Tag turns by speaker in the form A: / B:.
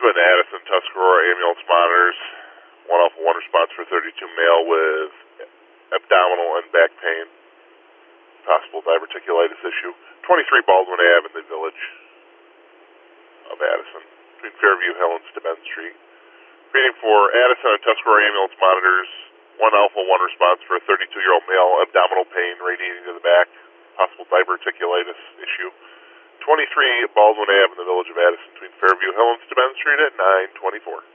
A: Been Addison, Tuscarora ambulance monitors. 1 Alpha 1 response for 32 male with abdominal and back pain. Possible diverticulitis issue. 23 Baldwin Ave in the village of Addison, between Fairview Hill and Steuben Street. Reading for Addison and Tuscarora ambulance monitors. 1 Alpha 1 response for a 32-year-old male, abdominal pain radiating to the back. Possible diverticulitis issue. 23 Baldwin Ave in the village of Addison, between Fairview Hill and Steuben Street at 9:24.